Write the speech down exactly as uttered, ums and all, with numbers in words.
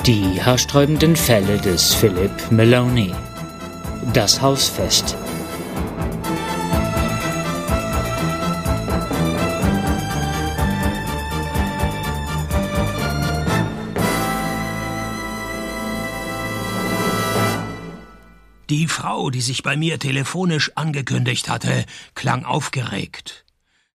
Die haarsträubenden Fälle des Philip Maloney. Das Hausfest. Die Frau, die sich bei mir telefonisch angekündigt hatte, klang aufgeregt.